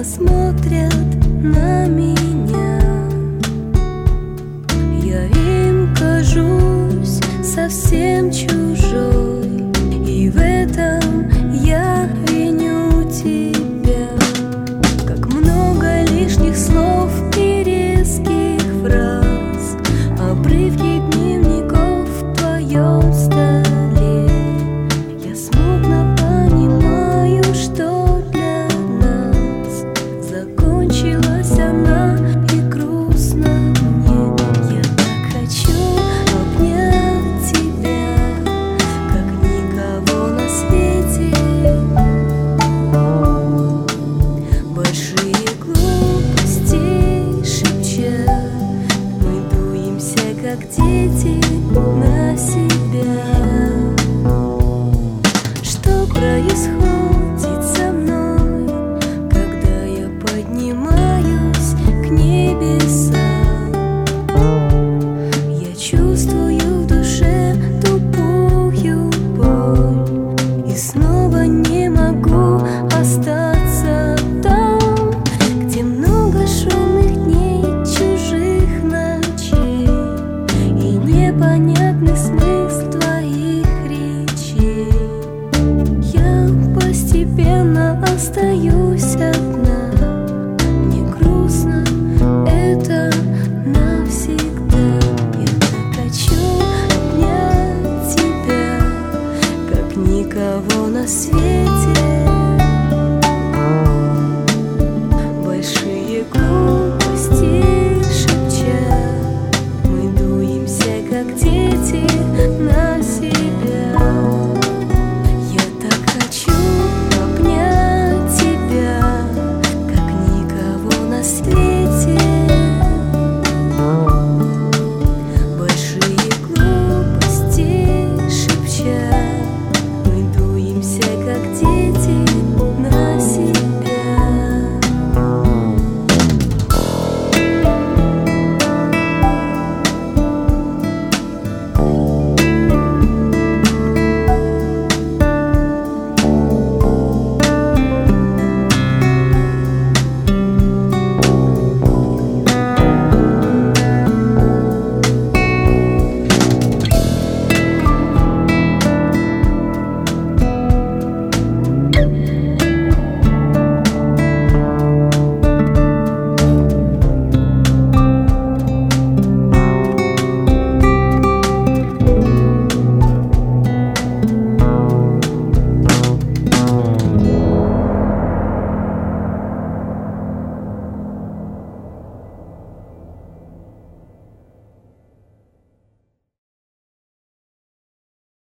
посмотрят на меня. Я им кажусь совсем чужой, и в этом я виню тебя. Как много лишних слов и резких фраз, обрывки дневников в твоем столе. Я смутно понимаю, что для нас закончилась она, и грустно мне. Я так хочу обнять тебя, как никого на свете. Большие глупости шепча, мы дуемся, как дети.